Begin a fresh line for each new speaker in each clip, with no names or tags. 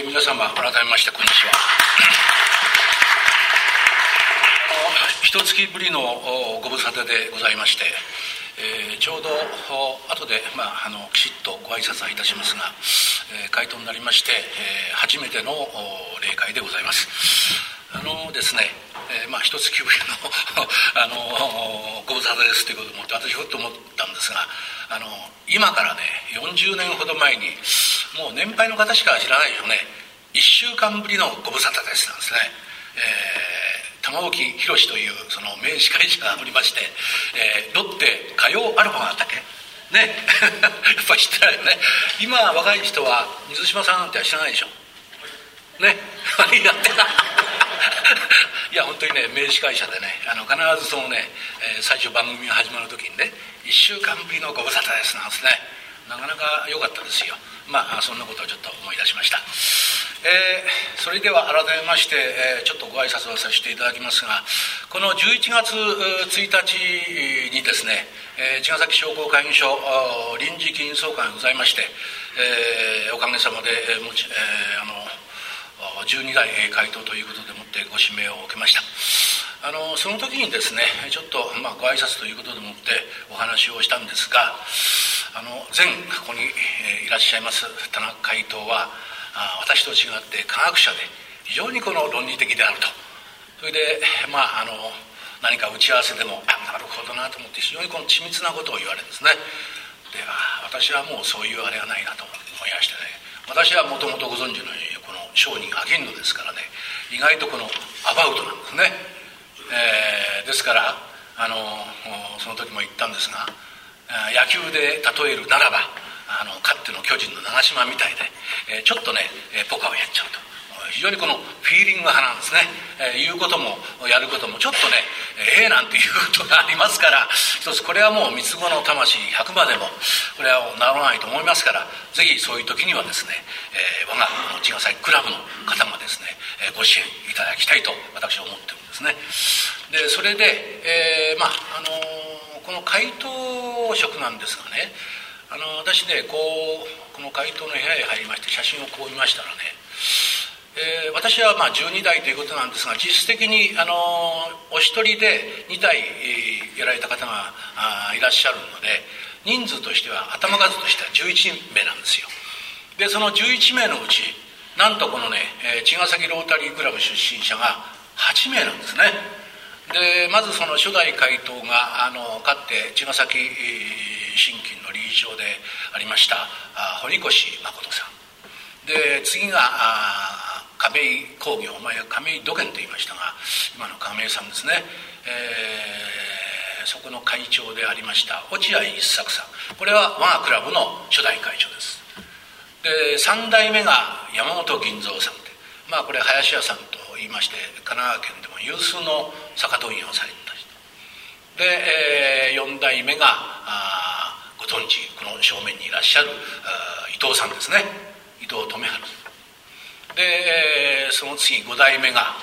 皆様改めましてこんにちは。一月ぶりのご無沙汰でございまして、ちょうど後で、きちっとご挨拶はいたしますが、回答になりまして、初めての例会でございます。ですね、一月ぶりのご無沙汰ですということでもって私ふっと思ったんですが、今からね40年ほど前にもう年配の方しか知らないでしょうね、1週間ぶりのご無沙汰ですなんですね。玉置宏というその名司会者がおりまして、ロッテ歌謡アルバムだったっけねやっぱり知ってないよね。今若い人は水島さんって知らないでしょねやってたいや本当にね名司会者でね、必ずそのね、最初番組が始まる時にね1週間ぶりのご無沙汰ですなんですね。なかなか良かったですよ。そんなことをちょっと思い出しました。それでは改めまして、ちょっとご挨拶をさせていただきますが、この11月1日にですね、茅ヶ崎商工会議所臨時議員総会がございまして、おかげさまで12代会頭ということでもってご指名を受けました。その時にですねちょっとご挨拶ということでもってお話をしたんですが、前ここにいらっしゃいます田中会頭は私と違って科学者で非常にこの論理的であると。それで何か打ち合わせでもなるほどなと思って非常にこの緻密なことを言われるんですね。で私はもうそういうあれはないなと思いましてね、私はもともとご存知のようにこの商人アキンドですからね、意外とこのアバウトなんですね。ですからその時も言ったんですが、野球で例えるならばかつての巨人の長嶋みたいで、ちょっとねポカをやっちゃうと、非常にこのフィーリング派なんですね。言うこともやることもちょっとねなんていうことがありますから、一つこれはもう三つ子の魂100までもこれはならないと思いますから、ぜひそういう時にはですね、我が茅ヶ崎クラブの方もですねご支援いただきたいと私は思ってるんですね。でそれで、この会頭職なんですがね、私ねこの会頭の部屋へ入りまして写真をこう見ましたらね、私は12代ということなんですが、実質的にお一人で2代やられた方がいらっしゃるので、人数としては頭数としては11名なんですよ。でその11名のうちなんとこのね茅ヶ崎ロータリークラブ出身者が8名なんですね。でまずその初代会頭がかつて茅ヶ崎信金の理事長でありました堀越誠さんで、次が亀井工業、亀井土建と言いましたが今の亀井さんですね、そこの会長でありました落合一作さん、これは我がクラブの初代会長です。で3代目が山本銀蔵さんで、これ林家さんと言いまして神奈川県でも有数の酒問屋をされてた人で、4代目がご存知この正面にいらっしゃる伊藤さんですね、伊藤留春で、その次5代目が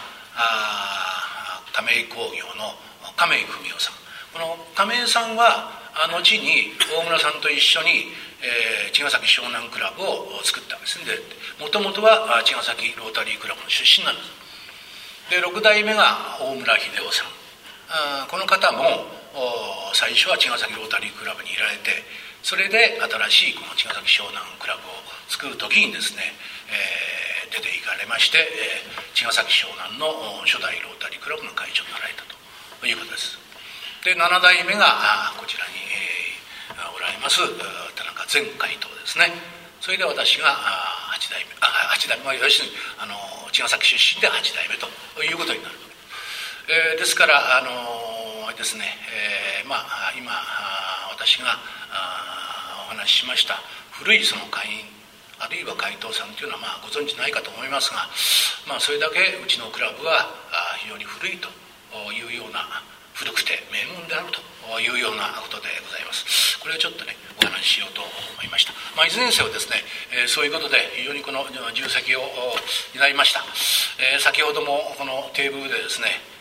亀井工業の亀井文夫さん。この亀井さんは後に大村さんと一緒に茅ヶ崎湘南クラブを作ったんですね。もともとは茅ヶ崎ロータリークラブの出身なんです。で6代目が大村秀夫さん、この方も最初は茅ヶ崎ロータリークラブにいられて、それで新しいこの茅ヶ崎湘南クラブを作る時にですね、出ていかれまして、茅ヶ崎湘南の初代ロータリークラブの会長になられたということです。で7代目がこちらに、おられます田中前会頭ですね。それで私が8代目要するに茅ヶ崎出身で8代目ということになる。ですからですね、今私がお話ししました古いその会員あるいは会頭さんというのはご存知ないかと思いますが、それだけうちのクラブは非常に古いというような、古くて名門であるというようなことでございます。これをちょっとねお話ししようと思いました。いずれにせよですね、そういうことで非常にこの重責を担いました。先ほどもこのテーブルでですね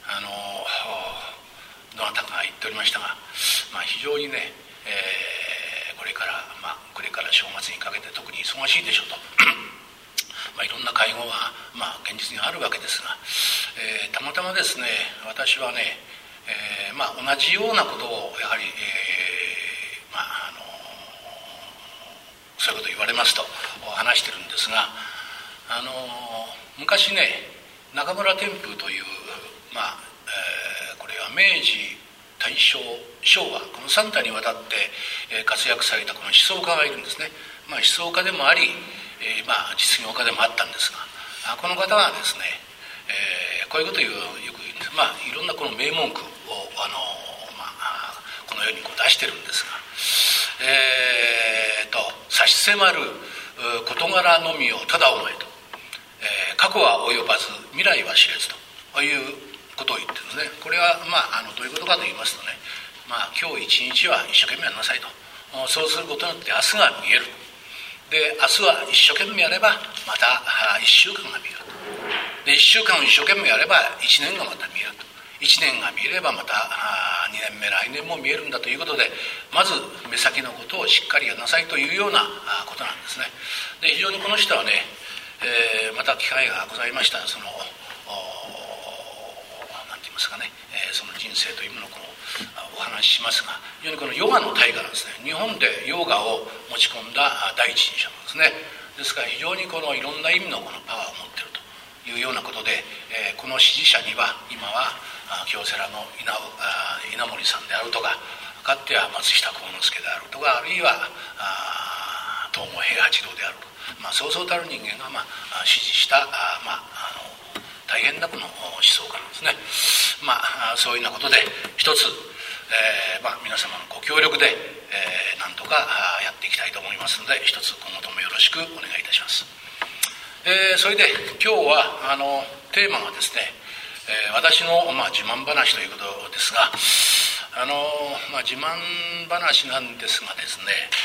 どなたかが言っておりましたが、非常にね、これから正月にかけて特に忙しいでしょうといろんな会合が、現実にあるわけですが、たまたまですね、私はね、同じようなことをやはり、そういうことを言われますと話してるんですが、昔ね、中村天風という、これは明治大正昭和この3代にわたって活躍されたこの思想家がいるんですね。思想家でもあり、実業家でもあったんですが、この方はですね、こういうことをよく言うんです。いろんなこの名文句をこのように出してるんですが、差し迫る事柄のみをただ思えと、過去は及ばず未来は知れずということを言ってるんですね。これはどういうことかと言いますとね、今日一日は一生懸命やりなさいと。そうすることによって明日が見える。で、明日は一生懸命やればまた1週間が見えると。で、1週間を一生懸命やれば1年がまた見えると。1年が見えればまた2年目来年も見えるんだということで、まず目先のことをしっかりやりなさいというようなことなんですね。で、非常にこの人はね、また機会がございましたら、そのその人生というものをお話ししますが、非常にこのヨガの大家なんですね。日本でヨガを持ち込んだ第一人者なんですね。ですから非常にこのいろんな意味のこのパワーを持っているというようなことで、この支持者には今は京セラの稲森さんであるとか、かつては松下幸之助であるとか、あるいは東郷平八郎であると、そうそうたる人間が支持した大変なこの思想家なんですね。そういうようなことで一つ、皆様のご協力で、なんとかやっていきたいと思いますので、一つ今後ともよろしくお願いいたします。それで今日はテーマがですね、私の自慢話ということですが、自慢話なんですがですね、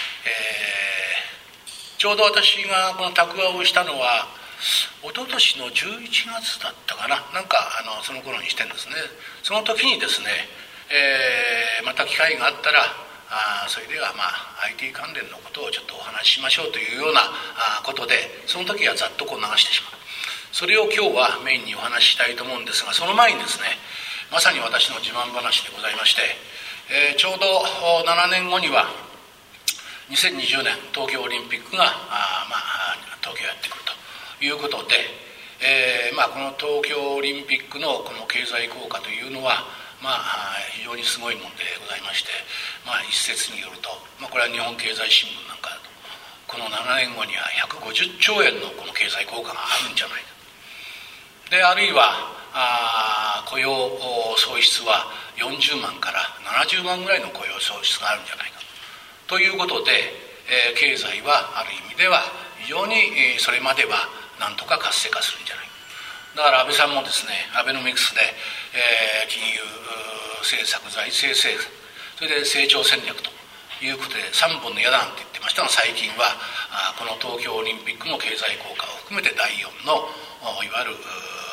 ちょうど私がこの拓話をしたのは一昨年の11月だったかな、その頃にしてるんですね。その時にですね、また機会があったらそれではIT 関連のことをちょっとお話ししましょうというようなことで、その時はざっと流してしまう。それを今日はメインにお話ししたいと思うんですが、その前にですね、まさに私の自慢話でございまして、ちょうど7年後には2020年東京オリンピックが東京やってくるということで、この東京オリンピックのこの経済効果というのは非常にすごいものでございまして、一説によると、これは日本経済新聞なんかだと、この7年後には150兆円のこの経済効果があるんじゃないか。で、あるいは雇用創出は40万から70万ぐらいの雇用創出があるんじゃないかということで、経済はある意味では非常にそれまではなんとか活性化するんじゃないか。だから安倍さんもですね、アベノミクスで、金融政策、財政政策、それで成長戦略ということで3本の矢なんて言ってましたが、最近はこの東京オリンピックの経済効果を含めて第4のいわゆる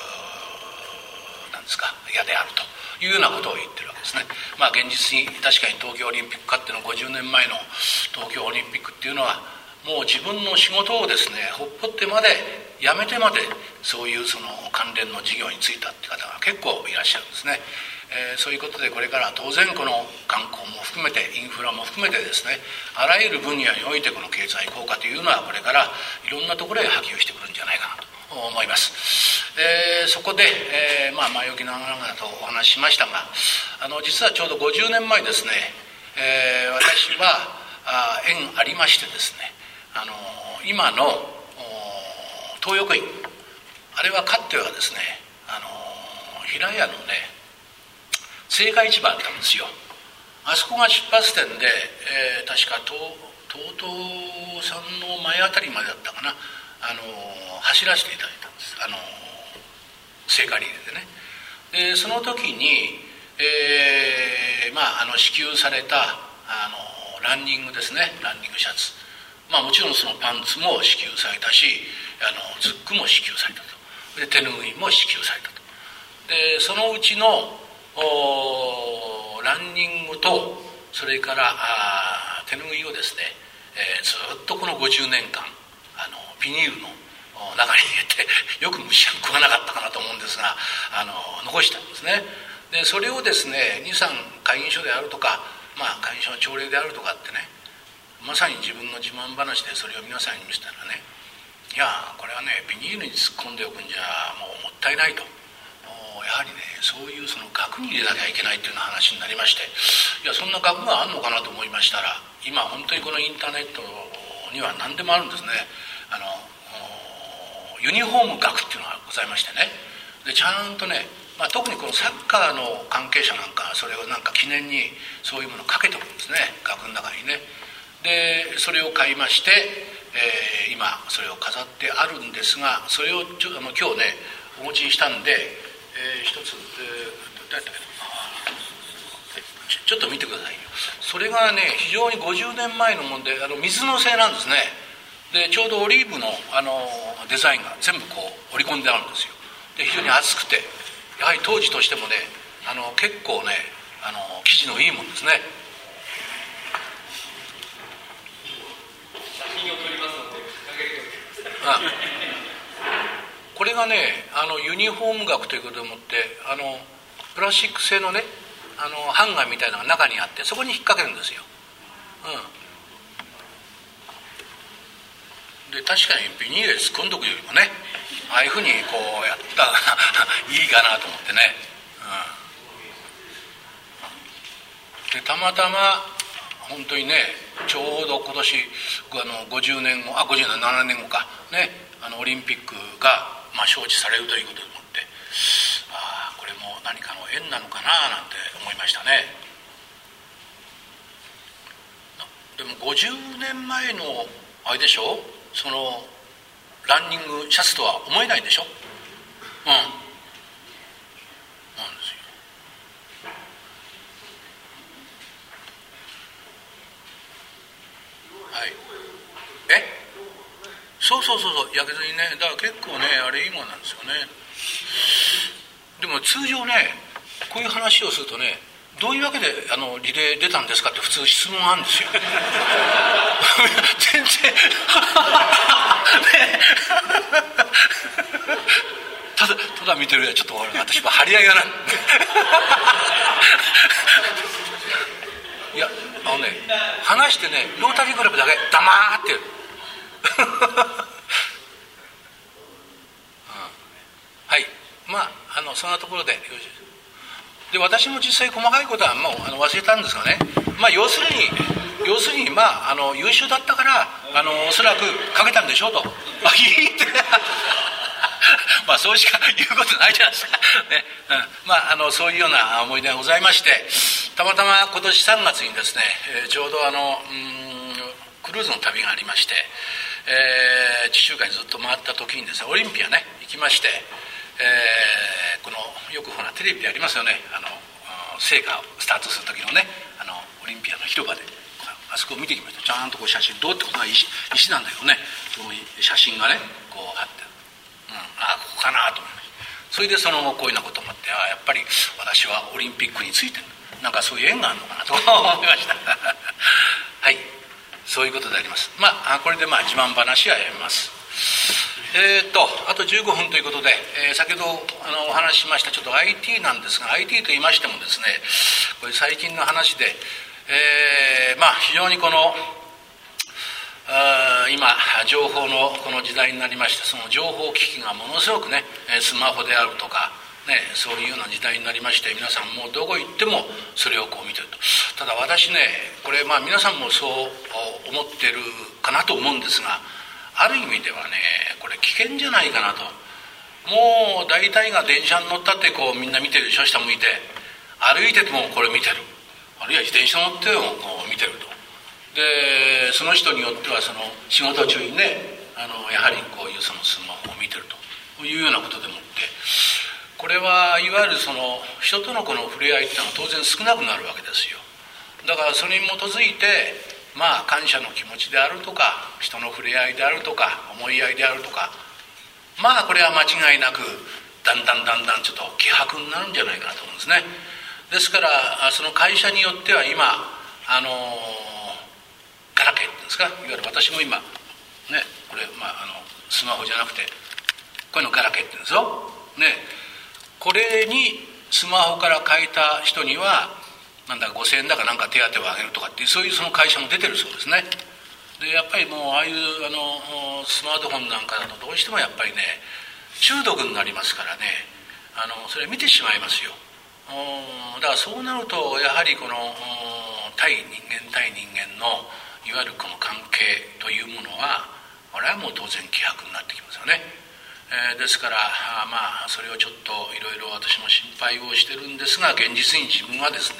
矢であるというようなことを言ってるわけですね。現実に確かに東京オリンピックかっての50年前の東京オリンピックっていうのは、もう自分の仕事をですねほっぽってまでやめてまでそういうその関連の事業に就いたって方が結構いらっしゃるんですね。そういうことでこれから当然この観光も含めてインフラも含めてですね、あらゆる分野においてこの経済効果というのはこれからいろんなところへ波及してくるんじゃないかなと思います。そこで、前置きながらとお話ししましたが、実はちょうど50年前ですね、私は縁ありましてですね、今の東横イン、あれはかつてはですね、平屋のね青果市場あったんですよ。あそこが出発点で、確かTOTOさんの前あたりまでだったかな、走らせていただいたんです、聖火リレーでね。でその時に、支給されたランニングですね、ランニングシャツ、もちろんそのパンツも支給されたし、ズックも支給されたと。で手ぬぐいも支給されたと。でそのうちのランニングとそれから手ぬぐいをですね、ずっとこの50年間ビニールの中によく虫は食わなかったかなと思うんですが残したんですね。でそれをですね23会議所であるとか、会議所の朝礼であるとかってね、まさに自分の自慢話でそれを皆さんに見せたらね、いやこれはねビニールに突っ込んでおくんじゃもうもったいないと、やはりねそういうその額に入れなきゃいけないというような話になりまして、いやそんな額があるのかなと思いましたら、今本当にこのインターネットには何でもあるんですね。ユニフォーム額っていうのがございましてね、でちゃんとね、特にこのサッカーの関係者なんかそれをなんか記念にそういうものをかけておくんですね、額の中にね。でそれを買いまして、今それを飾ってあるんですが、それを今日ねお持ちにしたんで、一つ、どうやったっけ、ちょっと見てくださいよ。それがね非常に50年前のもんで水の製なんですね。でちょうどオリーブの、デザインが全部こう織り込んであるんですよ。で非常に厚くて、やはり当時としてもね結構ね生地のいいもんですね。
写真を撮りますので
これがねユニフォーム額ということでもってプラスチック製のねハンガーみたいなのが中にあって、そこに引っ掛けるんですよ。で確かにビニールで突っ込んどくよりもね、ああいうふうにこうやったらいいかなと思ってね、でたまたま本当にねちょうど今年50年後57年後かねオリンピックが招致されるということでもって、これも何かの縁なのかななんて思いましたね。でも50年前のあれでしょ、そのランニングシャツとは思えないでしょ。なんですよ。はい。そうやけどにね、だから結構ねあれいいもんなんですよね。でも通常ねこういう話をするとね、どういうわけでリレー出たんですかって普通質問あるんですよ全然ただ見てるよりはちょっと私は張り合いがないいや話してねロータリークラブだけ黙ってるはい、そんなところでよろしいです。で私も実際細かいことはもう忘れたんですがね、要するに優秀だったからおそらくかけたんでしょうといいってそうしか言うことないじゃないですかね。そういうような思い出がございまして、たまたま今年3月にですね、ちょうどクルーズの旅がありまして、地中海ずっと回った時にですねオリンピアね行きまして、このよくほらテレビでやりますよね、聖火をスタートする時のねオリンピアの広場であそこを見てきました。ちゃんとこう写真、銅ってことは石なんだけどね、その写真がねこうあって、ここかなと思って、それでこういうようなことを思って、やっぱり私はオリンピックについてなんかそういう縁があるのかなと思いましたはい、そういうことであります。これで自慢話はやめます。あと15分ということで、先ほどお話ししましたちょっと IT なんですが、 IT と言いましてもですね、これ最近の話で、非常にこの今情報のこの時代になりまして、その情報機器がものすごくねスマホであるとかね、そういうような時代になりまして、皆さんもうどこ行ってもそれをこう見てると。ただ私ねこれ皆さんもそう思ってるかなと思うんですが、ある意味ではねこれ危険じゃないかなと。もう大体が電車に乗ったってこうみんな見てるでしょ、下向いて。歩いててもこれ見てる、あるいは自転車乗ってもこう見てると。でその人によってはその仕事中にねやはりこういうそのスマホを見てるというようなことでもって、これはいわゆるその人とのこの触れ合いっていうのは当然少なくなるわけですよ。だからそれに基づいて感謝の気持ちであるとか、人の触れ合いであるとか、思い合いであるとか、これは間違いなくだんだんちょっと希薄になるんじゃないかなと思うんですね。ですからその会社によっては今ガラケーっていうんですか、いわゆる私も今ねこれスマホじゃなくてこういうのガラケーって言うんですよ、ね、これにスマホから変えた人にはなんだか5000円だかなんか手当をあげるとかっていう、そういうその会社も出てるそうですね。でやっぱりもうああいうスマートフォンなんかだとどうしてもやっぱりね中毒になりますからね、それ見てしまいますよ。だからそうなるとやはりこの対人間のいわゆるこの関係というものはこれはもう当然希薄になってきますよね。ですからまあそれをちょっといろいろ私も心配をしてるんですが、現実に自分はですね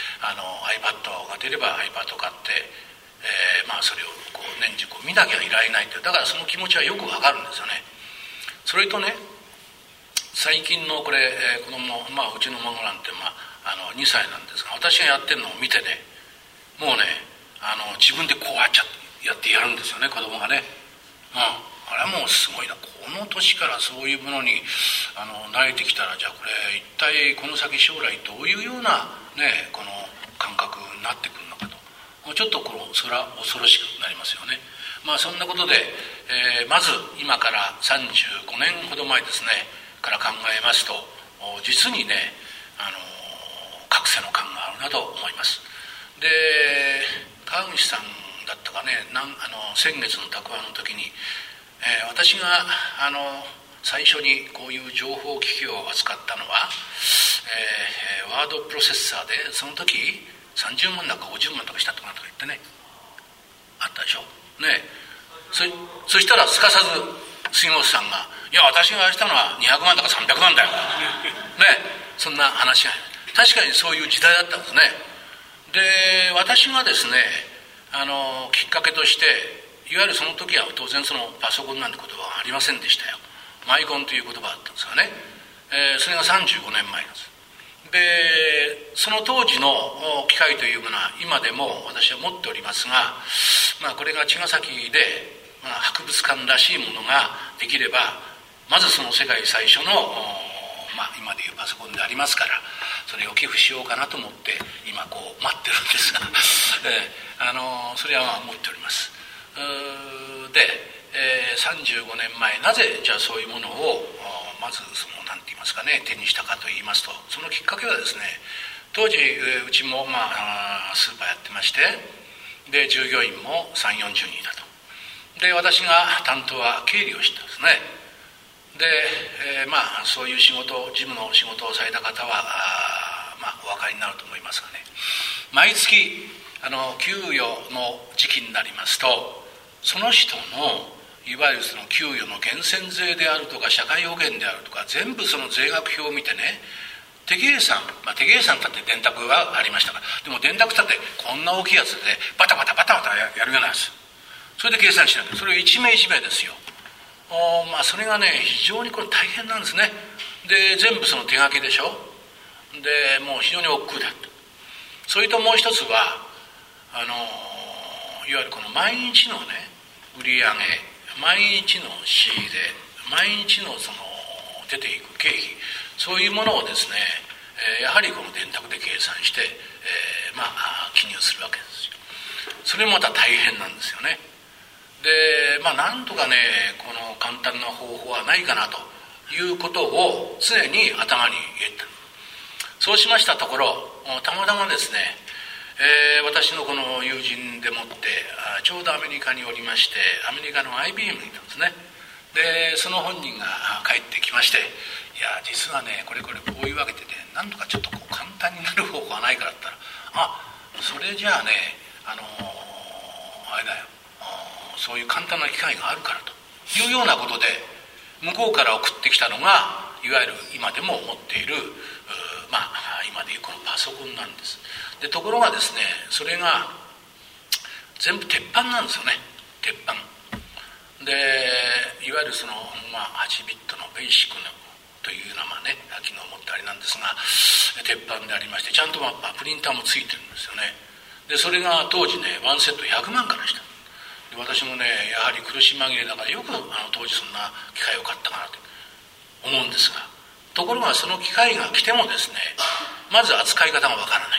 iPad が出れば iPad を買って、まあそれをこう年中見なきゃいられないって、だからその気持ちはよくわかるんですよね。それとね最近のこれ、子供、うちの孫なんて、2歳なんですが、私がやってるのを見てね、もうね自分でこうやってやるんですよね、子供がね。あれはもうすごいな、この年からそういうものに慣れてきたら、じゃあこれ一体この先将来どういうようなねこの感覚になってくるのかと、ちょっとそれは恐ろしくなりますよね。そんなことで、まず今から35年ほど前ですねから考えますと、実にね覚醒の感があるなと思います。で川口さんだったかね、先月の宅話の時に、私が最初にこういう情報機器を扱ったのは、ワードプロセッサーでその時30万だか50万とかしたとかとか言ってねあったでしょね。そしたらすかさず杉本さんが「いや私がしたのは200万だか300万だよ」ね、そんな話が確かにそういう時代だったんですね。で私がですねきっかけとしていわゆるその時は当然そのパソコンなんて言葉はありませんでしたよ。マイコンという言葉だったんですがね、それが35年前です。でその当時の機械というものは今でも私は持っておりますが、これが茅ヶ崎で、博物館らしいものができればまずその世界最初の、今でいうパソコンでありますから、それを寄付しようかなと思って今こう待ってるんですがそれは持っております。で、35年前なぜじゃあそういうものをまずなんて言いますかね手にしたかと言いますと、そのきっかけはですね、当時うちもスーパーやってまして、で従業員も30、40人いたと。で私が担当は経理をしてですね。で、そういう仕事、事務の仕事をされた方はお分かりになると思いますがね、毎月給与の時期になりますと、その人のいわゆるその給与の源泉税であるとか社会保険であるとか全部その税額表を見てね、手計算、手計算だって電卓はありましたが、でも電卓だってこんな大きいやつでバタバタやるようなやつ、それで計算しなきゃ、それを一名一名ですよ。それがね非常にこれ大変なんですね。で全部その手書きでしょ。でもう非常に億劫だと。それともう一つはいわゆるこの毎日のね売り上げ、毎日の仕入れ、毎日のその出ていく経費、そういうものをですね、やはりこの電卓で計算して、記入するわけですよ。それもまた大変なんですよね。でなんとかねこの簡単な方法はないかなということを常に頭に入れた。そうしましたところ、たまたまですね、私のこの友人でもってちょうどアメリカにおりまして、アメリカの IBM にいたんですね。でその本人が帰ってきまして、いや実はねこれこういうわけでね、なんとかちょっとこう簡単になる方法はないからって言ったら、それじゃあねあれだよ、そういう簡単な機械があるからというようなことで向こうから送ってきたのがいわゆる今でも持っている今でいうこのパソコンなんです。でところがですね、それが全部鉄板なんですよね。鉄板でいわゆるその、8ビットのベーシックのというような機能を持ってあれなんですが、鉄板でありまして、ちゃんとプリンターもついてるんですよね。でそれが当時ねワンセット100万からした。で私もねやはり苦し紛れだからよく当時そんな機械を買ったかなと思うんですが、ところがその機械が来てもですね、まず扱い方がわからない。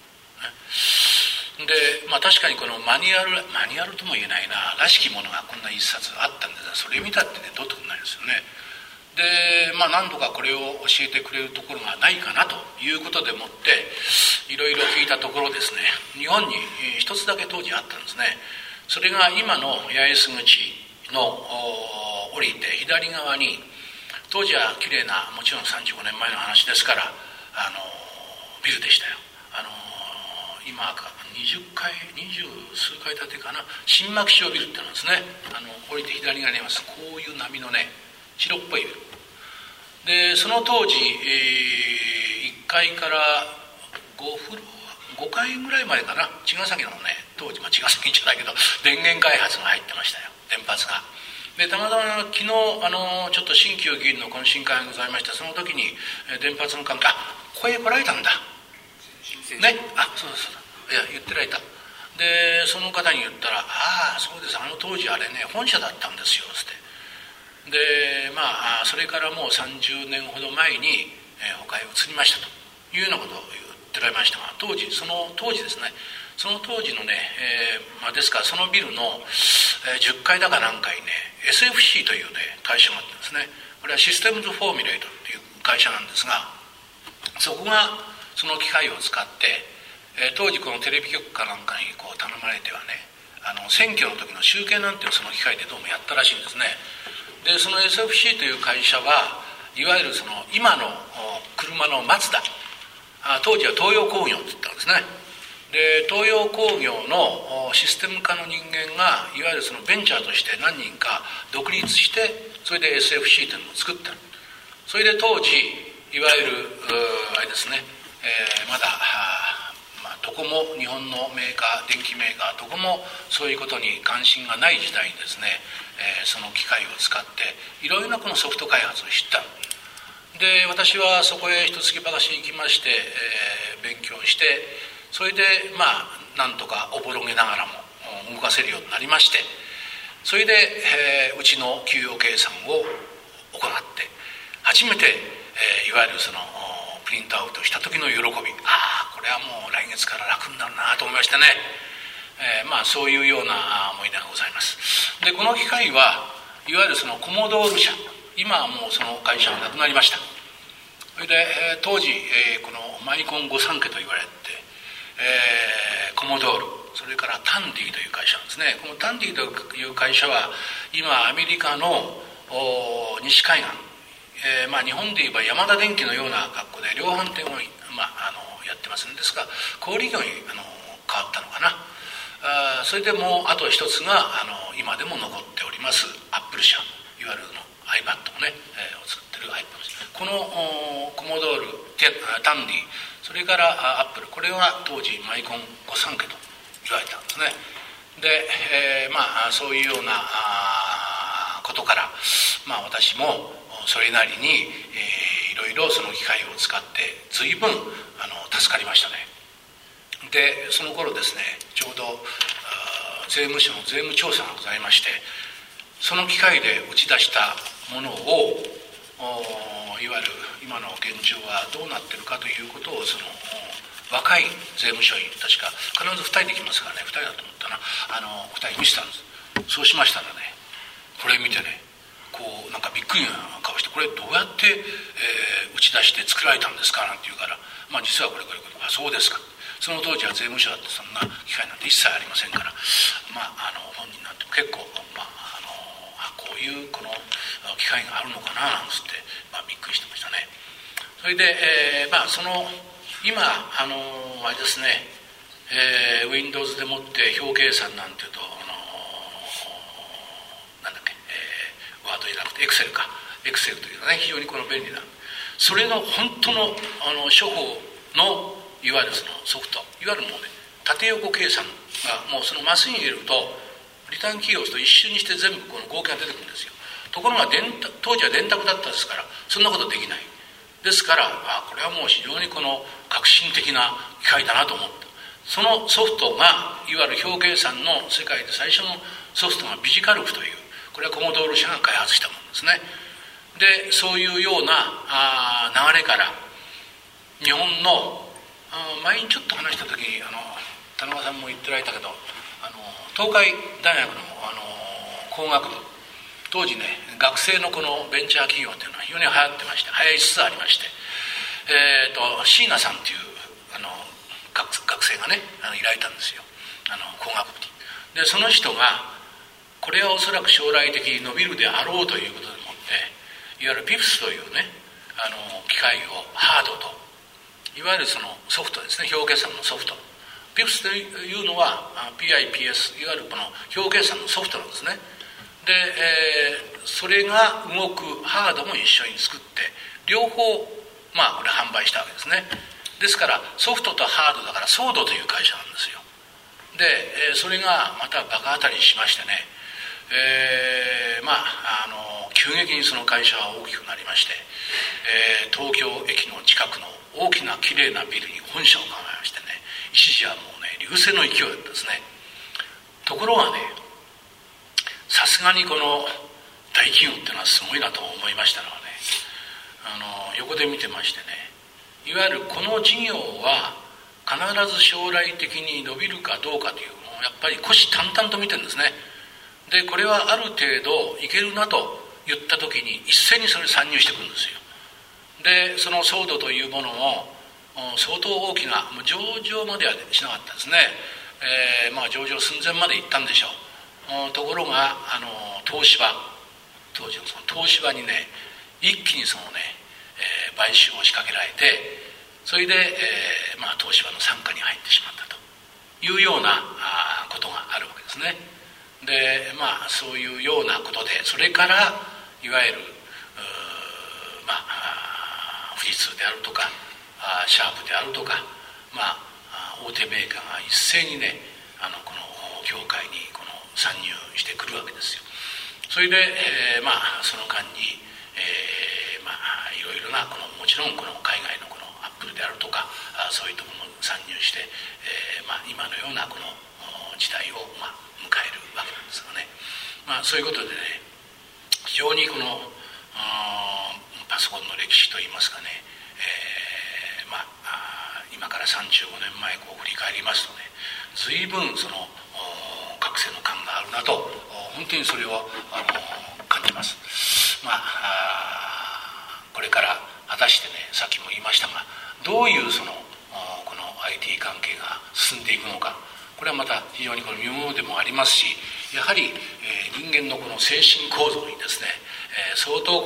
で確かにこのマニュアルとも言えないならしきものがこんな一冊あったんですが、それ見たってねどうってことないですよね。 で、何度かこれを教えてくれるところがないかなということでもっていろいろ聞いたところですね、日本に一つだけ当時あったんですね。それが今の八重洲口の降りて左側に、当時は綺麗な、もちろん35年前の話ですからビルでしたよ。今20数階建てかな、新牧町ビルってのですね、降りて左側にあります、こういう波のね白っぽいビルで、その当時、1階から5階ぐらいまでかな、茅ヶ崎のね、当時茅ヶ崎じゃないけど電源開発が入ってましたよ、電発が。でたまたま昨日ちょっと新旧議員の懇親会がございまして、その時に電発の関係、ここへ来られたんだね、そうだそうだ、いや言ってられた。でその方に言ったら、そうです、当時あれね本社だったんですよつって。でそれからもう30年ほど前に、他へ移りましたというようなことを言ってられましたが、その当時ですね、その当時のね、ですからそのビルの、10階だか何階ね SFC というね会社があったんですね。これはシステムズフォーミュレートという会社なんですが、そこがその機械を使って、当時このテレビ局かなんかに頼まれてはね、選挙の時の集計なんていうその機械でどうもやったらしいんですね。でその SFC という会社はいわゆるその今の車のマツダ、当時は東洋工業って言ったんですね。で東洋工業のシステム化の人間がいわゆるそのベンチャーとして何人か独立して、それで SFC というのを作った。それで当時いわゆるあれですね、まだどこも日本のメーカー、電機メーカーどこもそういうことに関心がない時代にですね、その機械を使っていろいろなこのソフト開発を知った。で私はそこへ一月ばかし行きまして、勉強して、それでなんとかおぼろげながらも動かせるようになりまして、それで、うちの給与計算を行って初めて、いわゆるそのプリントアウトした時の喜び、これはもう来月から楽になるなと思いましてね、そういうような思い出がございます。でこの機械はいわゆるそのコモドール社、今はもうその会社がなくなりました。それで、当時、このマイコン御三家と言われて、コモドール、それからタンディという会社なんですね。このタンディという会社は今アメリカの西海岸、日本で言えばヤマダ電機のような格好で量販店を、やってますんですが、小売業に変わったのかな。それでもうあと一つが今でも残っておりますアップル社、いわゆるの iPad をね、を作ってる iPad、このコモドール、タンディ、それからアップル、これが当時マイコン御三家と言われたんですね。で、そういうようなことから、私もそれなりに、いろいろその機械を使って随分助かりましたね。でその頃ですね、ちょうど税務署の税務調査がございまして、その機械で打ち出したものをいわゆる今の現状はどうなってるかということを、その若い税務署員、確か必ず2人できますからね、2人だと思ったな、2人見せたんです。そうしましたらね、これ見てね、なんかびっくりな顔して、これどうやって、打ち出して作られたんですかなんて言うから、実はこれそうですか、その当時は税務署だってそんな機会なんて一切ありませんから、本人なんて結構、こういうこの機会があるのかななんつって、びっくりしてましたね。それで、その今あれですね、Windows でもって表計算なんていうとワードじゃなくてエクセルか、エクセルというのはね、非常にこの便利な、それの本当の処方のいわゆるそのソフト、いわゆるもうね、縦横計算がもうそのマスに入れるとリターンキーを押すと一瞬にして全部この合計が出てくるんですよ。ところが当時は電卓だったですから、そんなことできないですから、これはもう非常にこの革新的な機械だなと思った。そのソフトがいわゆる表計算の世界で最初のソフトがビジカルクという、これはコモドール社が開発したものですね。でそういうような流れから日本の前にちょっと話した時に田中さんも言ってられたけど、東海大学の工学部、 当時ね、学生のこのベンチャー企業というのは非常に流行ってまして、流行りつつありまして、椎名さんという学生がね依頼いたんですよ、工学部に。でその人がこれはおそらく将来的に伸びるであろうということでもって、いわゆる PIPS というね機械をハードと、いわゆるそのソフトですね、表計算のソフト、 PIPS というのは PIPS、 いわゆるこの表計算のソフトなんですね。で、それが動くハードも一緒に作って両方これ販売したわけですね。ですからソフトとハードだからソードという会社なんですよ。で、それがまた爆当たりしましてね、急激にその会社は大きくなりまして、東京駅の近くの大きなきれいなビルに本社を構えましてね、一時はもうね流星の勢いですね。ところがね、さすがにこの大企業っていうのはすごいなと思いましたのはね、横で見てましてね、いわゆるこの事業は必ず将来的に伸びるかどうかというのをやっぱり虎視眈々と見てるんですね。でこれはある程度いけるなと言った時に一斉にそれに参入してくるんですよ。でそのソードというものも相当大きな、上場まではしなかったですね、上場寸前まで行ったんでしょう。ところが東芝、当時のその東芝にね一気にそのね、買収を仕掛けられて、それで、東芝の傘下に入ってしまったというようなことがあるわけですね。でそういうようなことで、それからいわゆる富士通であるとかシャープであるとか、大手メーカーが一斉にねこの業界に参入してくるわけですよ。それで、その間に、いろいろなもちろんこの海外のアップルであるとかそういったものを参入して、今のようなこの時代を迎えるわけなんですがね、そういうことでね、非常にこのパソコンの歴史といいますかね、今から35年前振り返りますとね、随分その覚醒の感があるなと本当にそれを感じます。これから果たしてね、さっきも言いましたが、どういうこの IT 関係が進んでいくのか、これはまた非常に見ものでもありますし、やはり、人間のこの精神構造にですね、相当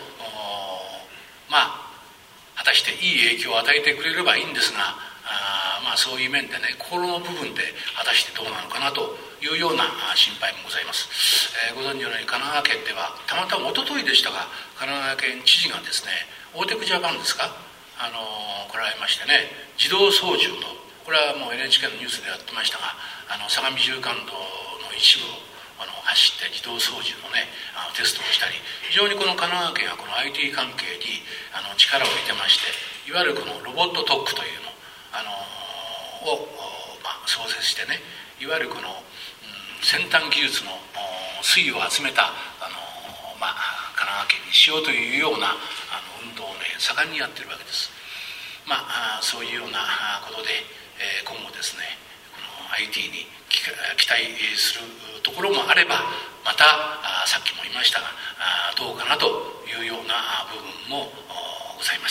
果たしていい影響を与えてくれればいいんですが、そういう面でね、心の部分で果たしてどうなのかなというような心配もございます。ご存知のように神奈川県ではたまたま一昨日でしたが、神奈川県知事がですね、オーテクジャパンですか、来られましてね、自動操縦の、これはもう NHK のニュースでやってましたが、相模縦貫道の一部を走って自動操縦のねテストをしたり、非常にこの神奈川県はこの IT 関係に力を入れてまして、いわゆるこのロボット特区というのを創設してね、いわゆるこの、先端技術の粋を集めた神奈川県にしようというような運動をね盛んにやってるわけです。そういうようなことで、今後ですねこの IT に期待するところもあれば、またさっきも言いましたがどうかなというような部分もございます。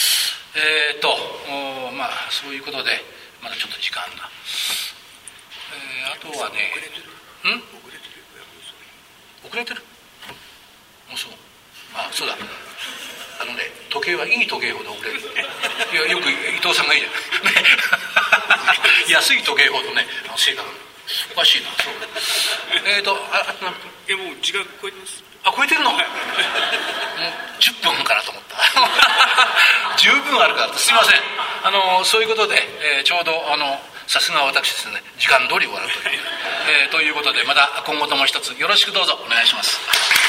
そういうことでまだちょっと時間が、あとはね、遅れてるもうそうそうだ、時計はいい時計ほど遅れる。いや、よく伊藤さんがいいじゃん安い時計ほどね正確、おかしいな。そう
もう時間超えてます。
超えてるの、もう10分かなと思った十分あるからすいません。そういうことで、ちょうどさすが私ですね、時間通り終わるという、ということで、また今後とも一つよろしくどうぞお願いします。